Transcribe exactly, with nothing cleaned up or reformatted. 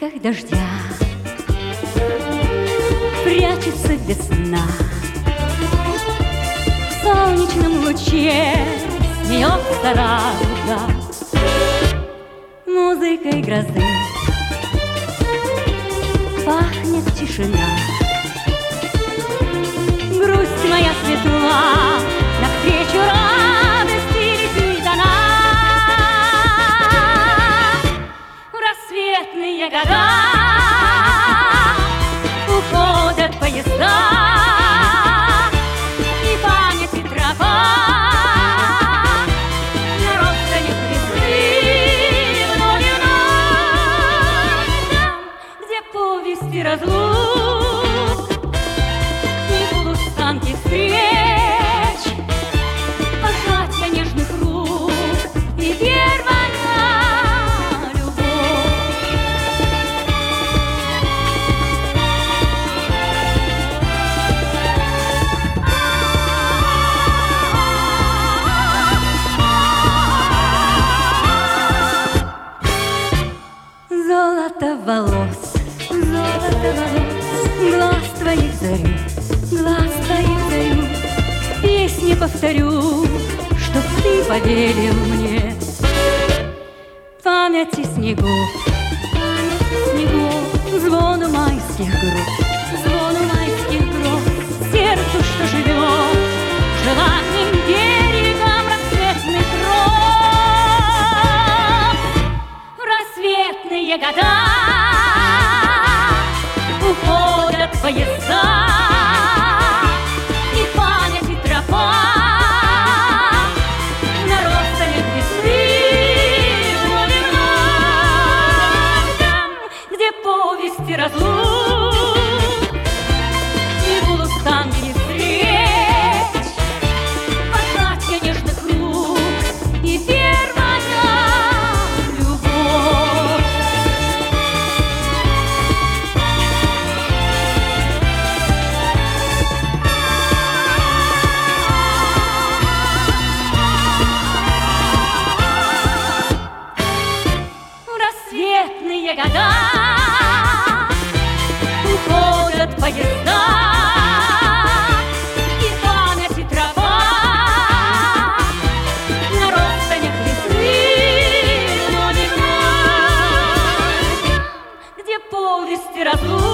капельках дождя прячется весна. В солнечном луче смеется радуга музыкой грозы. Пахнет тишина, грусть моя светла, навстречу радости летит она. В рассветные года уходят поезда, и память, и тропа на родственных весны вновь и вновь. Там, где повесть и разлук, и полустанки встреч, пожатия нежных рук и первая любовь. Золото волос, золото волос, глаз твоих зарю, глаз твоих зарю. Песни повторю, чтоб ты поверил мне. Памяти снегов, памяти снегов, звону майских гроз, звону майских гроз, сердцу, что живет желанным берегом рассветных роз. В рассветные года уходят поезда, и память, и тропа на родственных весны вновь и вновь. Там, где повесть и разлук, и полустанки встреч, пожатия нежных рук и первая любовь. Рассветные года уходят поезда, и память, и тропа на родственных весны вновь и вновь. Где повесть и разлук,